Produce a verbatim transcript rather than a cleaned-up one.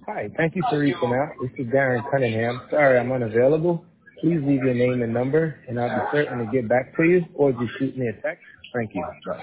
Hi, thank you for reaching out. This is Darren Cunningham. Sorry I'm unavailable. Please leave your name and number, and I'll be certain to get back to you, or just shoot me a text. Thank you. Bye.